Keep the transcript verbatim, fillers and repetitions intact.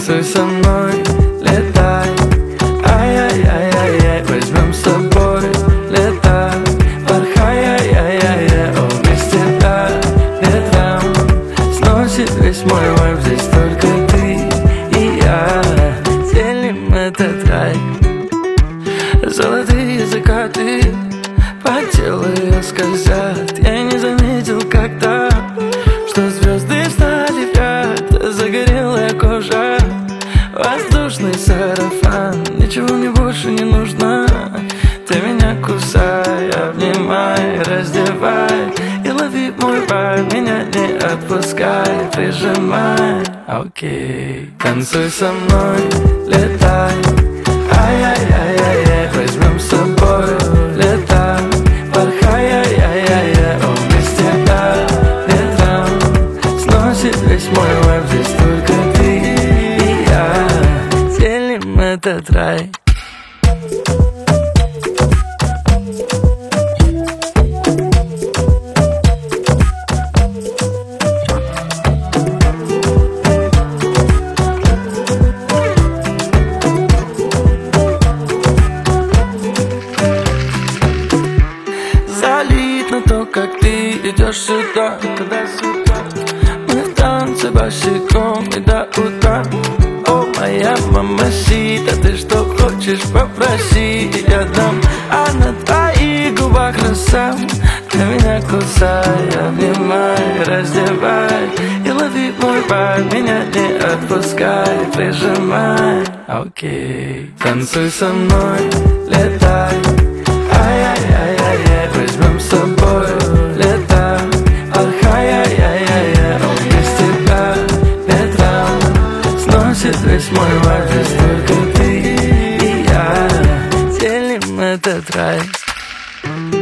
Танцуй со мной, летай, ай-яй-яй-яй-яй, возьмем с собой лето, порхай, ай-яй-яй-яй, о, без тебя ветром сносит весь мой вайб, здесь только ты и я, делим этот рай. Золотые закаты по телу ее скользят, я не заметил когда, что звезды встали в ряд, загорелая кожа, воздушный сарафан, ничего мне больше не нужно. Ты меня кусай, обнимай, раздевай и лови мой вайб, меня не отпускай, прижимай. Окей, танцуй со мной, летай, ай-яй-яй-яй-яй, возьмем с собой лето, порхай, ай-яй-яй-яй, о, без тебя ветром сносит весь мой вайб, здесь только ты и я, делим этот рай. Залит на то, как ты идешь сюда, туда-сюда. Мы в танце босиком и до утра. О, моя мамасита, ты что хочешь, попроси, я дам. А на твоих губах роса, ты меня кусай, обнимай, раздевай и лови мой вайб, меня не отпускай, прижимай. Окей, танцуй со мной, летай, ай-яй-яй-яй-яй, возьмем с собой лето, порхай, ай-яй-яй-яй, о, без тебя ветром сносит весь мой вайб, здесь только ты и я, делим этот рай.